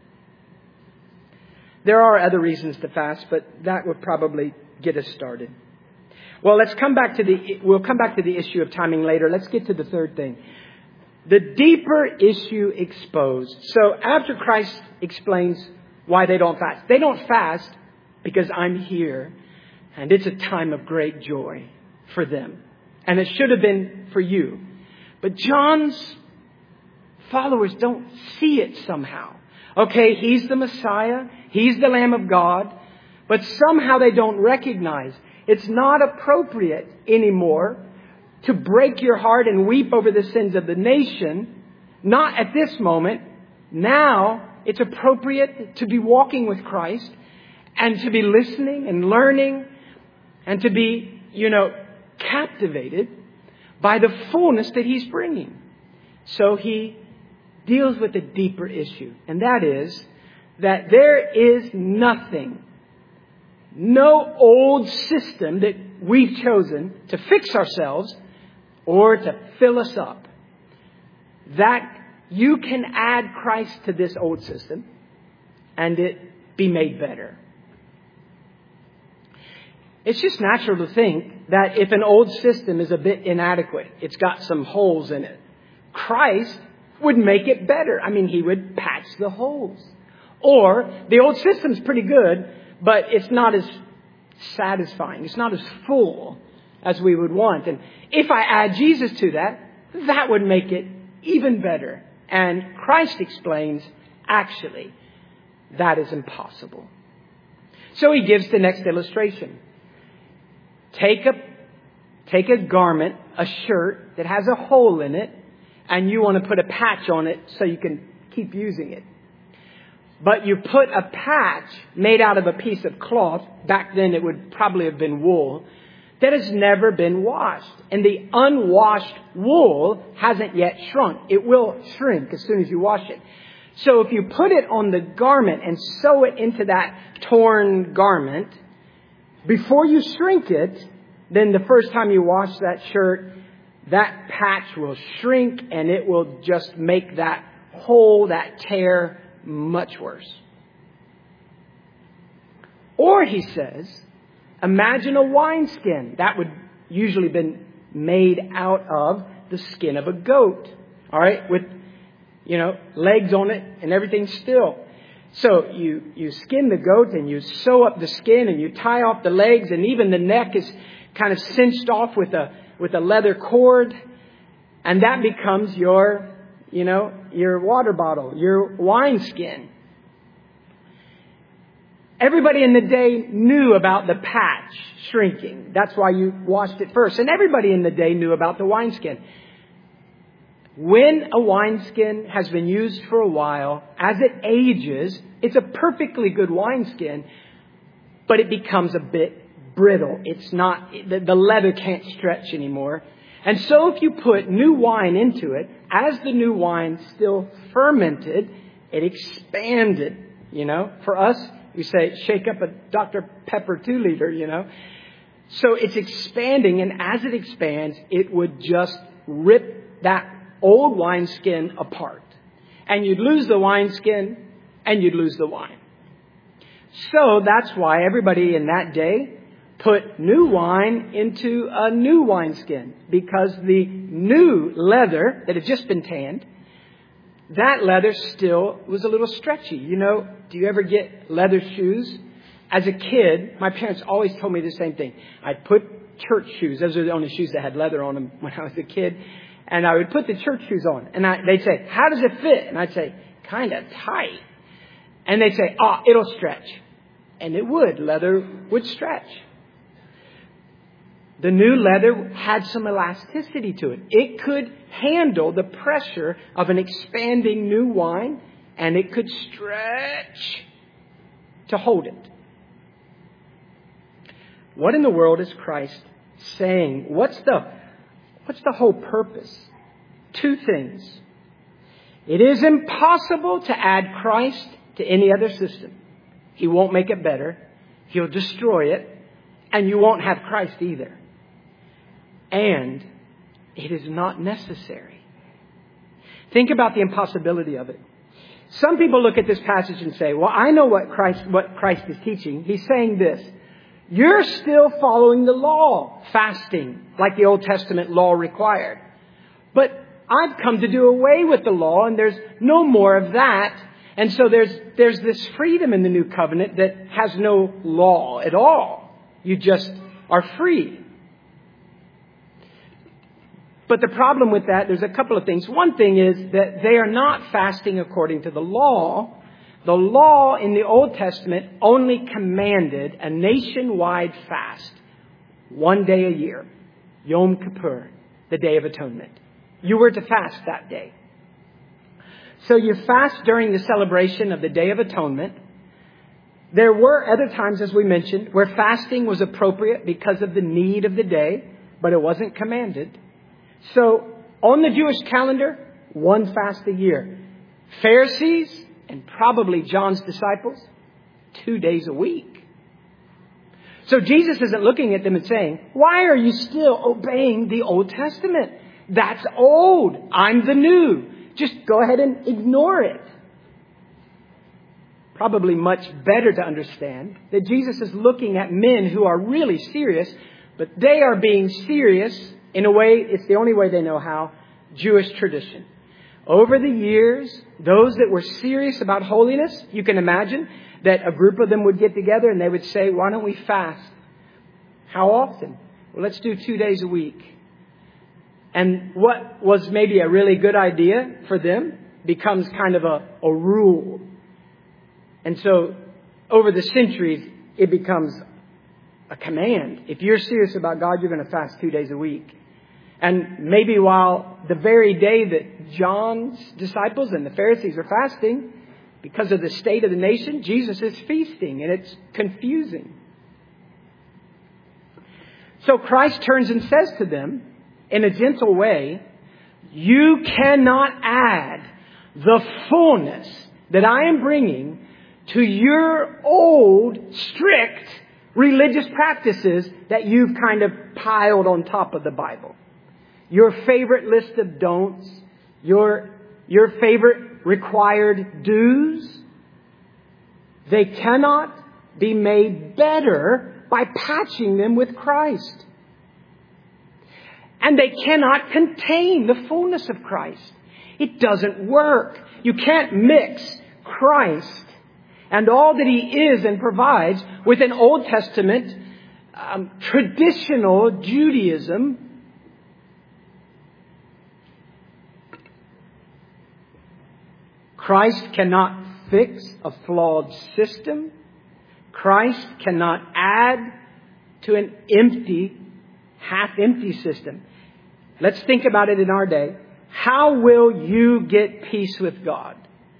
There are other reasons to fast, but that would probably get us started. Well, let's come back to the, we'll come back to the issue of timing later. Let's get to the third thing. The deeper issue exposed. So after Christ explains why they don't fast, they don't fast because I'm here and it's a time of great joy for them. And it should have been for you. But John's followers don't see it somehow. Okay, he's the Messiah. He's the Lamb of God. But somehow they don't recognize it's not appropriate anymore to break your heart and weep over the sins of the nation. Not at this moment. Now it's appropriate to be walking with Christ and to be listening and learning and to be, you know, captivated by the fullness that He's bringing. So He deals with a deeper issue, and that is that there is nothing, no old system that we've chosen to fix ourselves or to fill us up, that you can add Christ to this old system and it be made better. It's just natural to think that if an old system is a bit inadequate, it's got some holes in it, Christ would make it better. I mean, He would patch the holes. Or the old system's pretty good, but it's not as satisfying. It's not as full as we would want. And if I add Jesus to that, that would make it even better. And Christ explains, actually, that is impossible. So He gives the next illustration. Take a, take a garment, a shirt that has a hole in it, and you want to put a patch on it so you can keep using it. But you put a patch made out of a piece of cloth, back then it would probably have been wool, that has never been washed. And the unwashed wool hasn't yet shrunk. It will shrink as soon as you wash it. So if you put it on the garment and sew it into that torn garment, before you shrink it, then the first time you wash that shirt, that patch will shrink and it will just make that hole, that tear, much worse. Or he says, imagine a wineskin. That would usually been made out of the skin of a goat. All right, with, you know, legs on it and everything still. So you, you skin the goat and you sew up the skin and you tie off the legs, and even the neck is kind of cinched off with a with a leather cord, and that becomes your, you know, your water bottle, your wineskin. Everybody in the day knew about the patch shrinking. That's why you washed it first. And everybody in the day knew about the wineskin. When a wineskin has been used for a while, as it ages, it's a perfectly good wineskin, but it becomes a bit brittle. It's not, the, the leather can't stretch anymore. And so if you put new wine into it, as the new wine still fermented, it expanded, you know. For us, we say, shake up a Doctor Pepper two liter, you know. So it's expanding, and as it expands, it would just rip that old wineskin apart. And you'd lose the wineskin, and you'd lose the wine. So that's why everybody in that day put new wine into a new wineskin, because the new leather that had just been tanned, that leather still was a little stretchy. You know, do you ever get leather shoes? As a kid, my parents always told me the same thing. I'd put church shoes. Those are the only shoes that had leather on them when I was a kid. And I would put the church shoes on. And I, they'd say, how does it fit? And I'd say, kind of tight. And they'd say, ah, oh, it'll stretch. And it would. Leather would stretch. The new leather had some elasticity to it. It could handle the pressure of an expanding new wine, and it could stretch to hold it. What in the world is Christ saying? What's the, what's the whole purpose? Two things. It is impossible to add Christ to any other system. He won't make it better. He'll destroy it. And you won't have Christ either. And it is not necessary. Think about the impossibility of it. Some people look at this passage and say, well, I know what Christ, what Christ is teaching. He's saying this. You're still following the law, fasting, like the Old Testament law required. But I've come to do away with the law, and there's no more of that. And so there's there's this freedom in the new covenant that has no law at all. You just are free. But the problem with that, there's a couple of things. One thing is that they are not fasting according to the law, The law in the Old Testament only commanded a nationwide fast one day a year, Yom Kippur, the Day of Atonement. You were to fast that day. So you fast during the celebration of the Day of Atonement. There were other times, as we mentioned, where fasting was appropriate because of the need of the day, but it wasn't commanded. So on the Jewish calendar, one fast a year. Pharisees and probably John's disciples, two days a week. So Jesus isn't looking at them and saying, why are you still obeying the Old Testament? That's old. I'm the new. Just go ahead and ignore it. Probably much better to understand that Jesus is looking at men who are really serious, but they are being serious in a way, it's the only way they know how, Jewish tradition. Over the years, those that were serious about holiness, you can imagine that a group of them would get together and they would say, why don't we fast? How often? Well, let's do two days a week. And what was maybe a really good idea for them becomes kind of a, a rule. And so over the centuries, it becomes a command. If you're serious about God, you're going to fast two days a week. And maybe while the very day that John's disciples and the Pharisees are fasting, because of the state of the nation, Jesus is feasting, and it's confusing. So Christ turns and says to them, in a gentle way, you cannot add the fullness that I am bringing to your old, strict religious practices that you've kind of piled on top of the Bible. Your favorite list of don'ts, your, your favorite required do's, they cannot be made better by patching them with Christ. And they cannot contain the fullness of Christ. It doesn't work. You can't mix Christ and all that He is and provides with an Old Testament um, traditional Judaism. Christ cannot fix a flawed system. Christ cannot add to an empty, half-empty system. Let's think about it in our day. How will you get peace with God?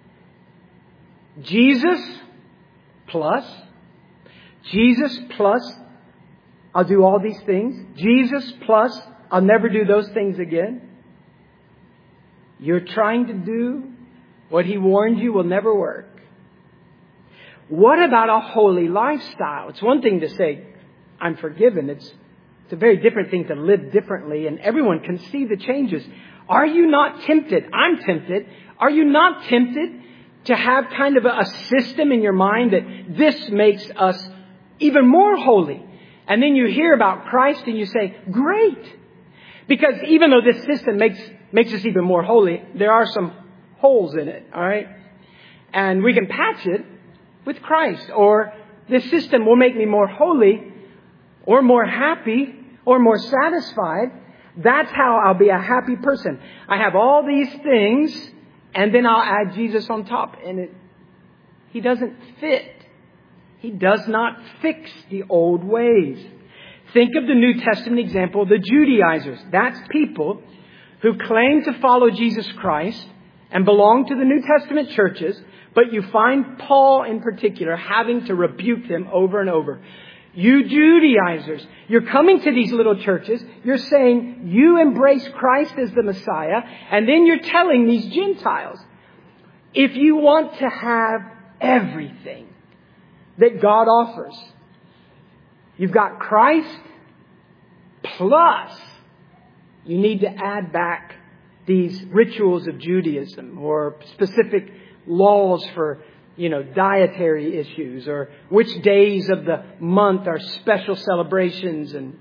Jesus plus, Jesus plus, I'll do all these things. Jesus plus, I'll never do those things again. You're trying to do what He warned you will never work. What about a holy lifestyle? It's one thing to say, I'm forgiven. It's, it's a very different thing to live differently, and everyone can see the changes. Are you not tempted? I'm tempted. Are you not tempted to have kind of a, a system in your mind that this makes us even more holy? And then you hear about Christ and you say, great. Because even though this system makes, makes us even more holy, there are some holes in it, all right? And we can patch it with Christ. Or this system will make me more holy or more happy or more satisfied. That's how I'll be a happy person. I have all these things and then I'll add Jesus on top. And it, He doesn't fit. He does not fix the old ways. Think of the New Testament example, the Judaizers. That's people who claim to follow Jesus Christ and belong to the New Testament churches, but you find Paul in particular having to rebuke them over and over. You Judaizers, you're coming to these little churches, you're saying you embrace Christ as the Messiah, and then you're telling these Gentiles, if you want to have everything that God offers, you've got Christ plus you need to add back these rituals of Judaism or specific laws for, you know, dietary issues or which days of the month are special celebrations. And,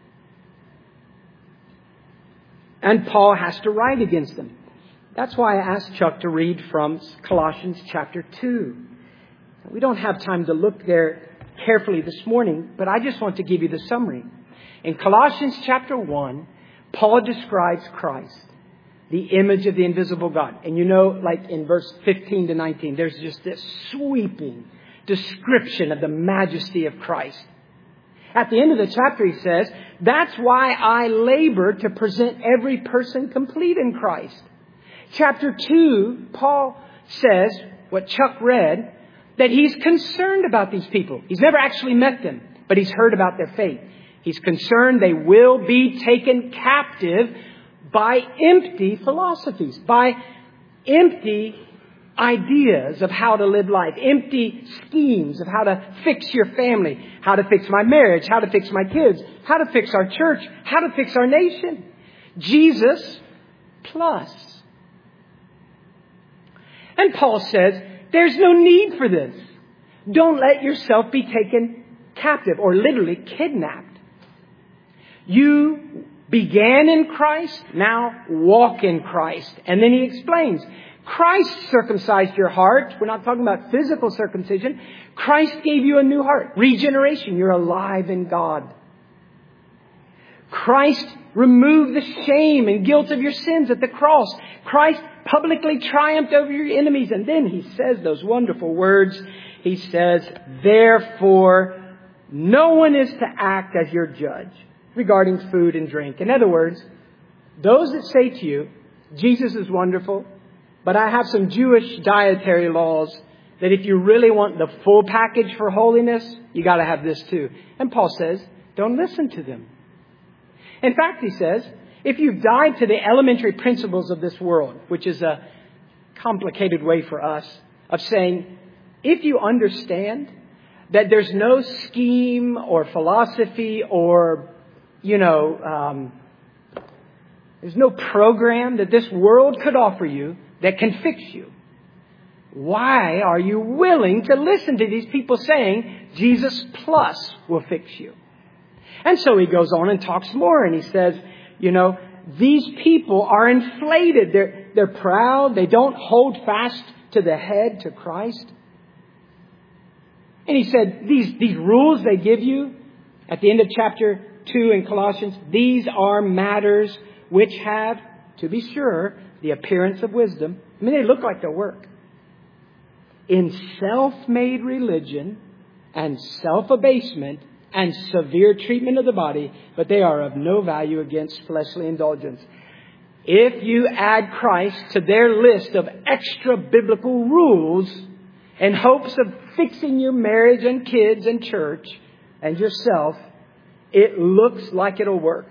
and Paul has to write against them. That's why I asked Chuck to read from Colossians chapter two. We don't have time to look there carefully this morning, but I just want to give you the summary. In Colossians chapter one, Paul describes Christ, the image of the invisible God. And you know, like in verse fifteen to nineteen, there's just this sweeping description of the majesty of Christ. At the end of the chapter, he says, that's why I labor to present every person complete in Christ. Chapter two, Paul says, what Chuck read, that he's concerned about these people. He's never actually met them, but he's heard about their faith. He's concerned they will be taken captive by empty philosophies, by empty ideas of how to live life, empty schemes of how to fix your family, how to fix my marriage, how to fix my kids, how to fix our church, how to fix our nation. Jesus plus. And Paul says, there's no need for this. Don't let yourself be taken captive or literally kidnapped. You began in Christ, now walk in Christ. And then he explains, Christ circumcised your heart. We're not talking about physical circumcision. Christ gave you a new heart. Regeneration. You're alive in God. Christ removed the shame and guilt of your sins at the cross. Christ publicly triumphed over your enemies. And then he says those wonderful words. He says, therefore, no one is to act as your judge regarding food and drink. In other words, those that say to you, Jesus is wonderful, but I have some Jewish dietary laws that if you really want the full package for holiness, you got to have this too. And Paul says, don't listen to them. In fact, he says, if you've died to the elementary principles of this world, which is a complicated way for us of saying, if you understand that there's no scheme or philosophy or, you know, um, there's no program that this world could offer you that can fix you, why are you willing to listen to these people saying Jesus plus will fix you? And so he goes on and talks more, and he says, you know, these people are inflated. They're, they're proud. They don't hold fast to the head, to Christ. And he said, these, these rules they give you at the end of chapter two in Colossians, these are matters which have, to be sure, the appearance of wisdom. I mean, they look like they'll work. In self-made religion and self-abasement and severe treatment of the body, but they are of no value against fleshly indulgence. If you add Christ to their list of extra biblical rules in hopes of fixing your marriage and kids and church and yourself, it looks like it'll work.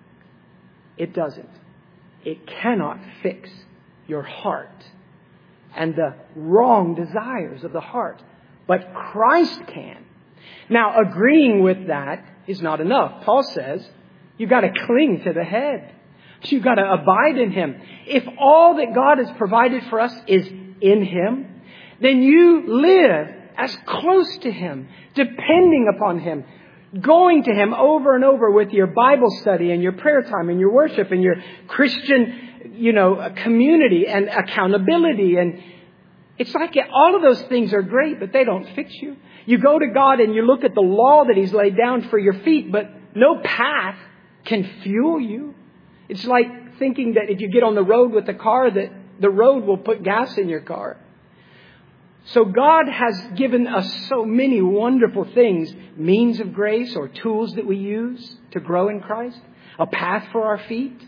It doesn't. It cannot fix your heart and the wrong desires of the heart. But Christ can. Now, agreeing with that is not enough. Paul says you've got to cling to the head. You've got to abide in Him. If all that God has provided for us is in Him, then you live as close to Him, depending upon Him, going to Him over and over with your Bible study and your prayer time and your worship and your Christian, you know, community and accountability. And it's like all of those things are great, but they don't fix you. You go to God and you look at the law that He's laid down for your feet, but no path can fuel you. It's like thinking that if you get on the road with a car, that the road will put gas in your car. So God has given us so many wonderful things, means of grace or tools that we use to grow in Christ, a path for our feet.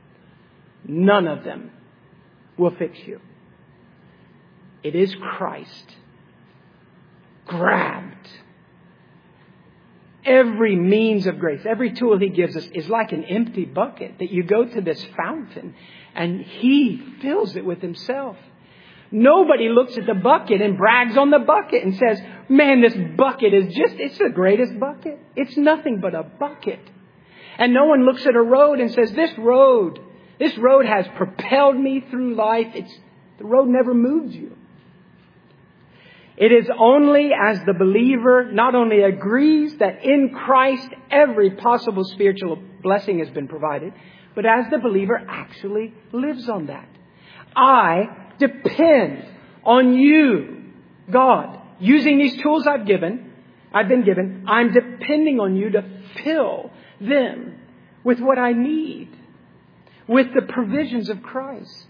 None of them will fix you. It is Christ grabbed. Every means of grace, every tool He gives us is like an empty bucket that you go to this fountain and He fills it with Himself. Nobody looks at the bucket and brags on the bucket and says, man, this bucket is just, it's the greatest bucket. It's nothing but a bucket. And no one looks at a road and says, this road, this road has propelled me through life. It's, the road never moves you. It is only as the believer not only agrees that in Christ every possible spiritual blessing has been provided, but as the believer actually lives on that. I depend on you, God, using these tools I've given, I've been given. I'm depending on you to fill them with what I need, with the provisions of Christ.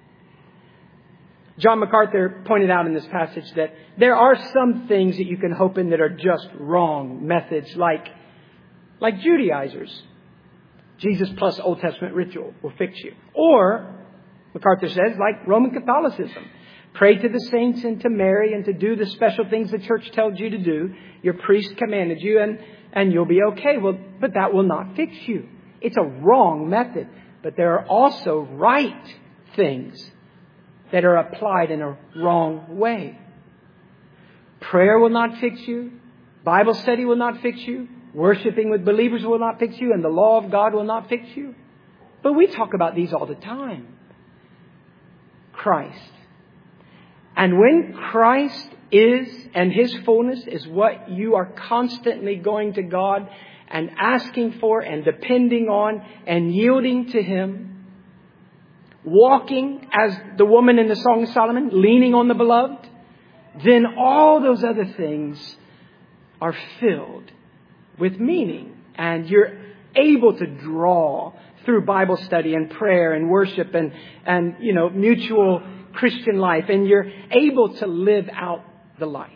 John MacArthur pointed out in this passage that there are some things that you can hope in that are just wrong methods, like, like Judaizers. Jesus plus Old Testament ritual will fix you. Or, MacArthur says, like Roman Catholicism. Pray to the saints and to Mary and to do the special things the church tells you to do. Your priest commanded you and, and you'll be okay. Well, but that will not fix you. It's a wrong method. But there are also right things that are applied in a wrong way. Prayer will not fix you. Bible study will not fix you. Worshiping with believers will not fix you. And the law of God will not fix you. But we talk about these all the time. Christ. And when Christ is and His fullness is what you are constantly going to God and asking for and depending on and yielding to Him, walking as the woman in the Song of Solomon, leaning on the beloved, then all those other things are filled with meaning. And you're able to draw through Bible study and prayer and worship and, and you know, mutual Christian life. And you're able to live out the life.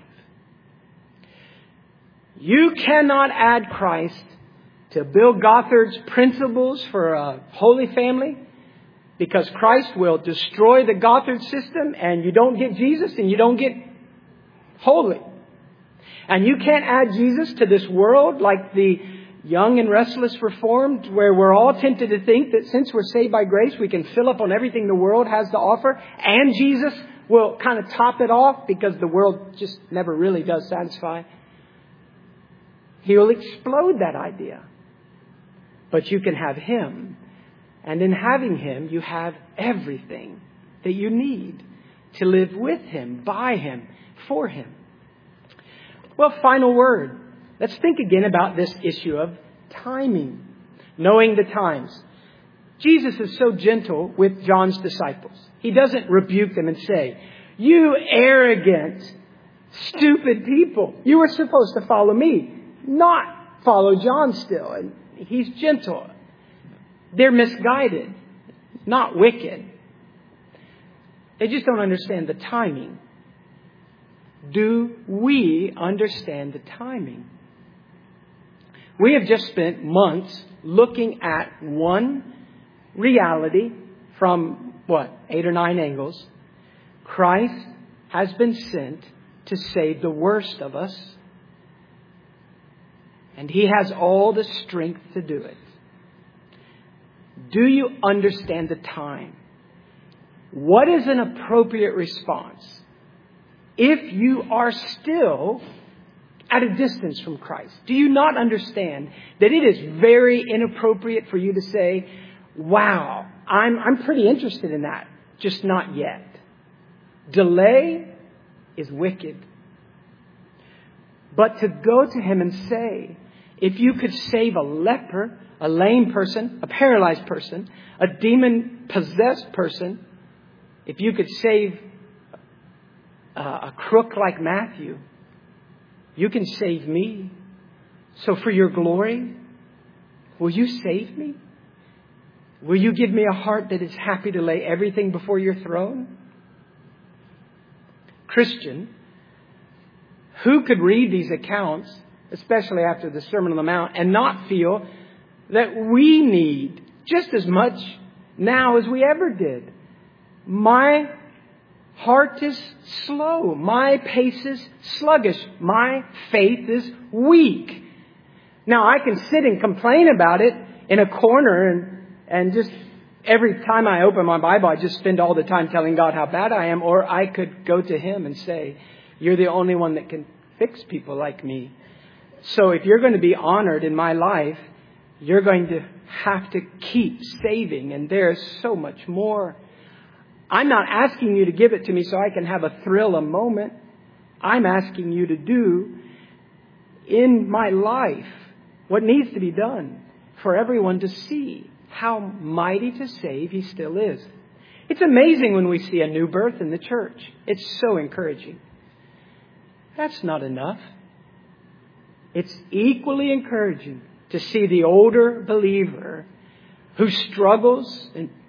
You cannot add Christ to Bill Gothard's principles for a holy family, because Christ will destroy the Gothard system and you don't get Jesus and you don't get holy. And you can't add Jesus to this world like the young and restless Reformed, where we're all tempted to think that since we're saved by grace, we can fill up on everything the world has to offer, and Jesus will kind of top it off because the world just never really does satisfy. He'll explode that idea. But you can have Him. And in having Him, you have everything that you need to live with Him, by Him, for Him. Well, final word. Let's think again about this issue of timing, knowing the times. Jesus is so gentle with John's disciples. He doesn't rebuke them and say, "You arrogant, stupid people, you were supposed to follow me, not follow John still." And He's gentle. They're misguided, not wicked. They just don't understand the timing. Do we understand the timing? We have just spent months looking at one reality from, what, eight or nine angles. Christ has been sent to save the worst of us. And He has all the strength to do it. Do you understand the time? What is an appropriate response if you are still at a distance from Christ? Do you not understand that it is very inappropriate for you to say, "Wow, I'm, I'm pretty interested in that, just not yet"? Delay is wicked. But to go to Him and say, if you could save a leper, a lame person, a paralyzed person, a demon-possessed person, if you could save uh, a crook like Matthew, you can save me. So for your glory, will you save me? Will you give me a heart that is happy to lay everything before your throne? Christian, who could read these accounts, especially after the Sermon on the Mount, and not feel that we need just as much now as we ever did? My heart is slow. My pace is sluggish. My faith is weak. Now, I can sit and complain about it in a corner and, and just every time I open my Bible, I just spend all the time telling God how bad I am. Or I could go to Him and say, "You're the only one that can fix people like me. So if you're going to be honored in my life, you're going to have to keep saving. And there's so much more. I'm not asking you to give it to me so I can have a thrill a moment. I'm asking you to do in my life what needs to be done for everyone to see how mighty to save He still is." It's amazing when we see a new birth in the church. It's so encouraging. That's not enough. It's equally encouraging to see the older believer who struggles and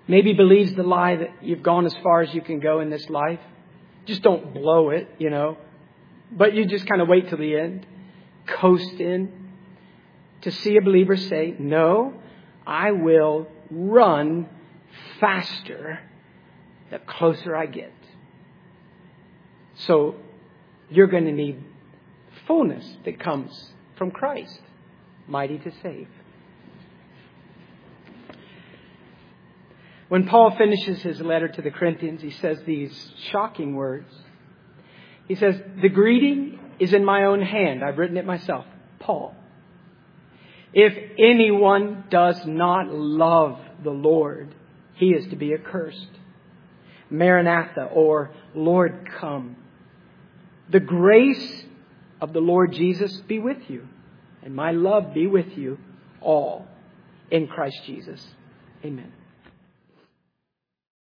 maybe believes the lie that you've gone as far as you can go in this life. Just don't blow it, you know. But you just kind of wait till the end, coast in. To see a believer say, no, I will run faster the closer I get. So you're going to need fullness that comes from Christ, mighty to save. When Paul finishes his letter to the Corinthians, he says these shocking words. He says, the greeting is in my own hand. I've written it myself. Paul. If anyone does not love the Lord, he is to be accursed. Maranatha, or Lord, come. The grace of the Lord Jesus be with you, and my love be with you all in Christ Jesus. Amen.